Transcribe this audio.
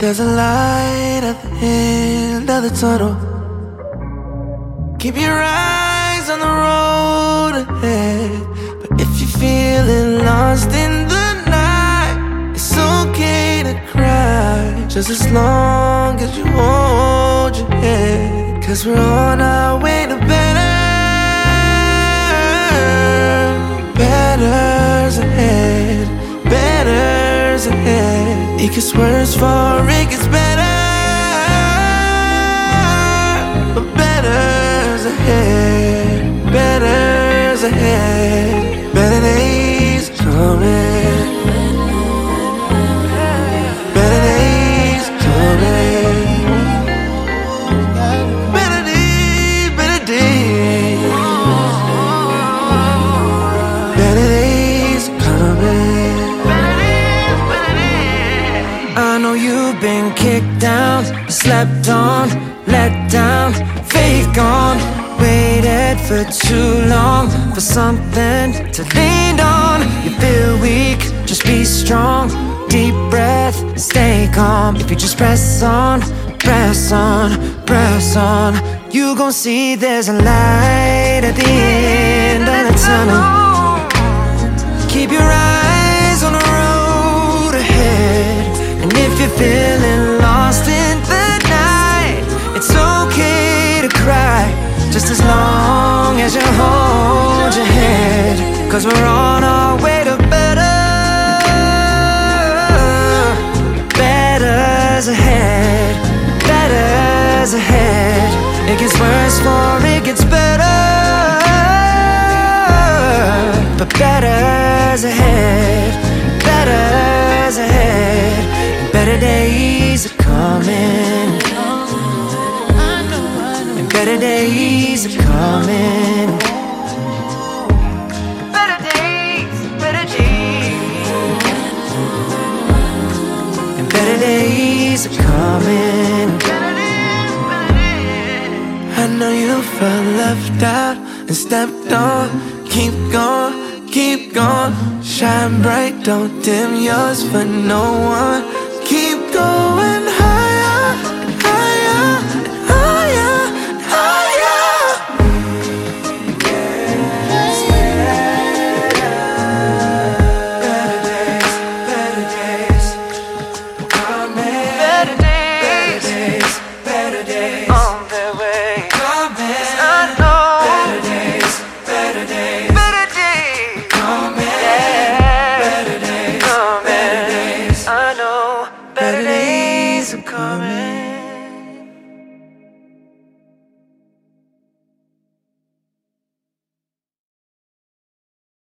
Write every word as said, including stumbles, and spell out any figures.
There's a light at the end of the tunnel. Keep your eyes on the road ahead. But if you're feeling lost in the night, it's okay to cry, just as long as you hold your head. Cause we're on our way to better. Better's ahead, better's ahead. It gets worse before it gets better. But better's ahead, better's ahead. Better days coming, better days coming. Better days, better days, better days coming. I know you've been kicked down, slept on, let down, faith gone. Waited for too long for something to lean on. You feel weak, just be strong. Deep breath, stay calm. If you just press on, press on, press on, you gon' see there's a light at the end of the tunnel. Keep your eyes on the road ahead. And if you're feeling lost in the night, it's okay to cry, just as long as you hold your head. Cause we're on our way to better. Better's ahead, better's ahead. It gets worse before it gets better. But better's ahead, better's ahead. Better days are coming, and better days are coming. Better days, better days, and better days are coming. I know you felt left out and stepped on. Keep going, keep going. Shine bright, don't dim yours for no one. Keep going higher, higher, higher, higher. Yes, better days, better days, coming. Better days, better days, on their way, coming. I know. Better days, better days, better days, coming. Better days, better days, I know. Better days are coming.